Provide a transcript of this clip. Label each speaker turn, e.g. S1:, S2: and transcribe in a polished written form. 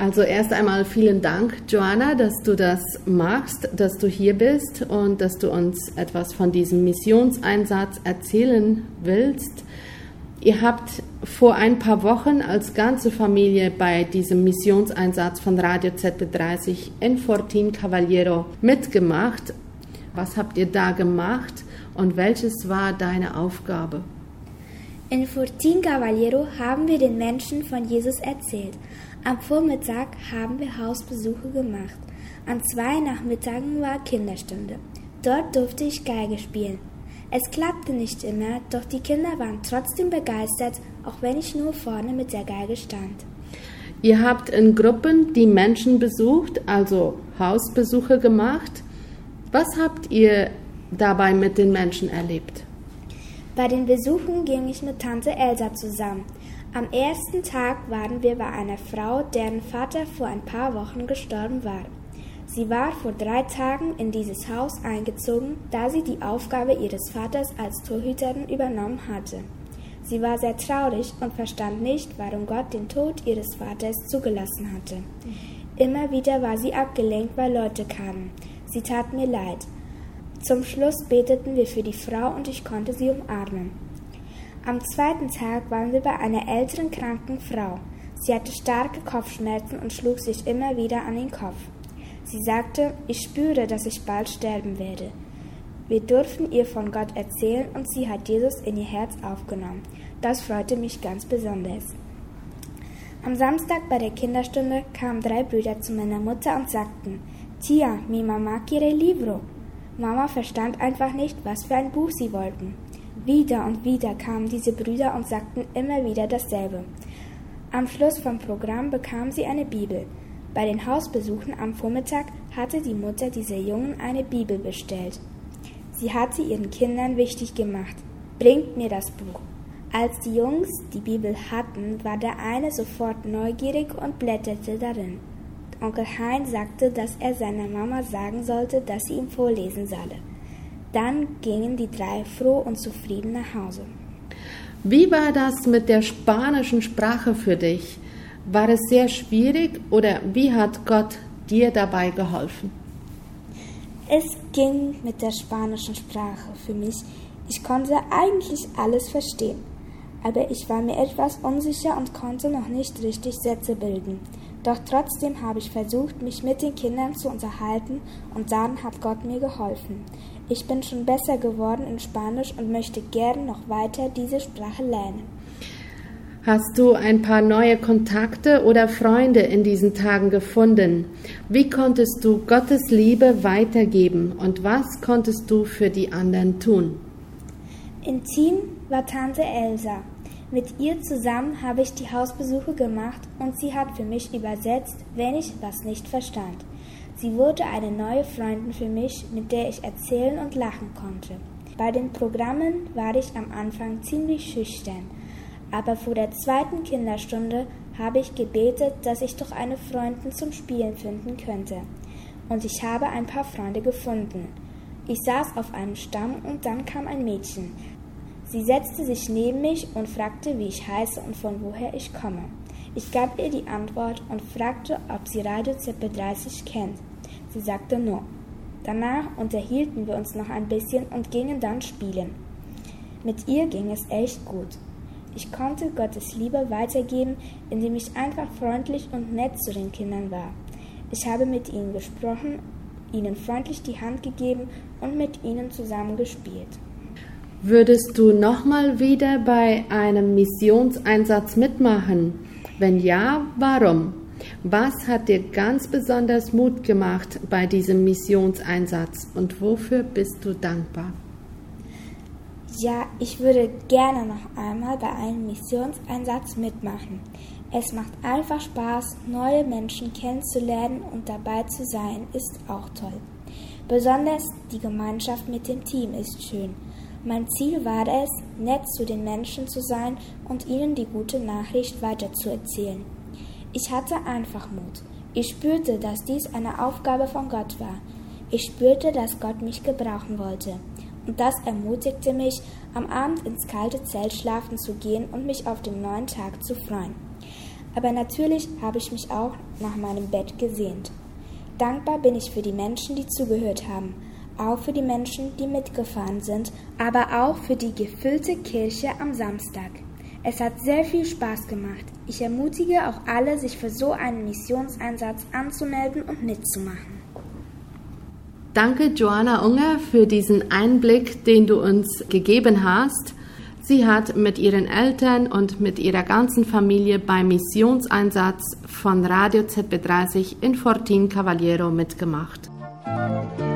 S1: Also erst einmal vielen Dank, Joanna, dass du das machst, dass du hier bist und dass du uns etwas von diesem Missionseinsatz erzählen willst. Ihr habt vor ein paar Wochen als ganze Familie bei diesem Missionseinsatz von Radio ZB30 in Fortin Cavallero mitgemacht. Was habt ihr da gemacht und welches war deine Aufgabe?
S2: In Fortin Cavallero haben wir den Menschen von Jesus erzählt. Am Vormittag haben wir Hausbesuche gemacht. An 2 Nachmittagen war Kinderstunde. Dort durfte ich Geige spielen. Es klappte nicht immer, doch die Kinder waren trotzdem begeistert, auch wenn ich nur vorne mit der Geige stand.
S1: Ihr habt in Gruppen die Menschen besucht, also Hausbesuche gemacht. Was habt ihr dabei mit den Menschen erlebt?
S2: Bei den Besuchen ging ich mit Tante Elsa zusammen. Am ersten Tag waren wir bei einer Frau, deren Vater vor ein paar Wochen gestorben war. Sie war vor 3 Tagen in dieses Haus eingezogen, da sie die Aufgabe ihres Vaters als Torhüterin übernommen hatte. Sie war sehr traurig und verstand nicht, warum Gott den Tod ihres Vaters zugelassen hatte. Immer wieder war sie abgelenkt, weil Leute kamen. Sie tat mir leid. Zum Schluss beteten wir für die Frau und ich konnte sie umarmen. Am 2. Tag waren wir bei einer älteren kranken Frau. Sie hatte starke Kopfschmerzen und schlug sich immer wieder an den Kopf. Sie sagte, ich spüre, dass ich bald sterben werde. Wir durften ihr von Gott erzählen und sie hat Jesus in ihr Herz aufgenommen. Das freute mich ganz besonders. Am Samstag bei der Kinderstunde kamen 3 Brüder zu meiner Mutter und sagten, Tia, mi mamá quiere libro. Mama verstand einfach nicht, was für ein Buch sie wollten. Wieder und wieder kamen diese Brüder und sagten immer wieder dasselbe. Am Schluss vom Programm bekamen sie eine Bibel. Bei den Hausbesuchen am Vormittag hatte die Mutter dieser Jungen eine Bibel bestellt. Sie hat sie ihren Kindern wichtig gemacht. Bringt mir das Buch. Als die Jungs die Bibel hatten, war der eine sofort neugierig und blätterte darin. Onkel Hein sagte, dass er seiner Mama sagen sollte, dass sie ihm vorlesen solle. Dann gingen die 3 froh und zufrieden nach Hause.
S1: Wie war das mit der spanischen Sprache für dich? War es sehr schwierig oder wie hat Gott dir dabei geholfen?
S2: Es ging mit der spanischen Sprache für mich. Ich konnte eigentlich alles verstehen, aber ich war mir etwas unsicher und konnte noch nicht richtig Sätze bilden. Doch trotzdem habe ich versucht, mich mit den Kindern zu unterhalten und dann hat Gott mir geholfen. Ich bin schon besser geworden in Spanisch und möchte gern noch weiter diese Sprache lernen.
S1: Hast du ein paar neue Kontakte oder Freunde in diesen Tagen gefunden? Wie konntest du Gottes Liebe weitergeben und was konntest du für die anderen tun?
S2: Im Team war Tante Elsa. Mit ihr zusammen habe ich die Hausbesuche gemacht und sie hat für mich übersetzt, wenn ich was nicht verstand. Sie wurde eine neue Freundin für mich, mit der ich erzählen und lachen konnte. Bei den Programmen war ich am Anfang ziemlich schüchtern, aber vor der 2. Kinderstunde habe ich gebetet, dass ich doch eine Freundin zum Spielen finden könnte. Und ich habe ein paar Freunde gefunden. Ich saß auf einem Stamm und dann kam ein Mädchen. Sie setzte sich neben mich und fragte, wie ich heiße und von woher ich komme. Ich gab ihr die Antwort und fragte, ob sie Radio ZB30 kennt. Sie sagte no. Danach unterhielten wir uns noch ein bisschen und gingen dann spielen. Mit ihr ging es echt gut. Ich konnte Gottes Liebe weitergeben, indem ich einfach freundlich und nett zu den Kindern war. Ich habe mit ihnen gesprochen, ihnen freundlich die Hand gegeben und mit ihnen zusammen gespielt.
S1: Würdest du nochmal wieder bei einem Missionseinsatz mitmachen? Wenn ja, warum? Was hat dir ganz besonders Mut gemacht bei diesem Missionseinsatz und wofür bist du dankbar?
S2: Ja, ich würde gerne noch einmal bei einem Missionseinsatz mitmachen. Es macht einfach Spaß, neue Menschen kennenzulernen und dabei zu sein, ist auch toll. Besonders die Gemeinschaft mit dem Team ist schön. Mein Ziel war es, nett zu den Menschen zu sein und ihnen die gute Nachricht weiterzuerzählen. Ich hatte einfach Mut. Ich spürte, dass dies eine Aufgabe von Gott war. Ich spürte, dass Gott mich gebrauchen wollte. Und das ermutigte mich, am Abend ins kalte Zelt schlafen zu gehen und mich auf den neuen Tag zu freuen. Aber natürlich habe ich mich auch nach meinem Bett gesehnt. Dankbar bin ich für die Menschen, die zugehört haben, auch für die Menschen, die mitgefahren sind, aber auch für die gefüllte Kirche am Samstag. Es hat sehr viel Spaß gemacht. Ich ermutige auch alle, sich für so einen Missionseinsatz anzumelden und mitzumachen.
S1: Danke, Joanna Unger, für diesen Einblick, den du uns gegeben hast. Sie hat mit ihren Eltern und mit ihrer ganzen Familie beim Missionseinsatz von Radio ZB30 in Fortin Cavaliero mitgemacht.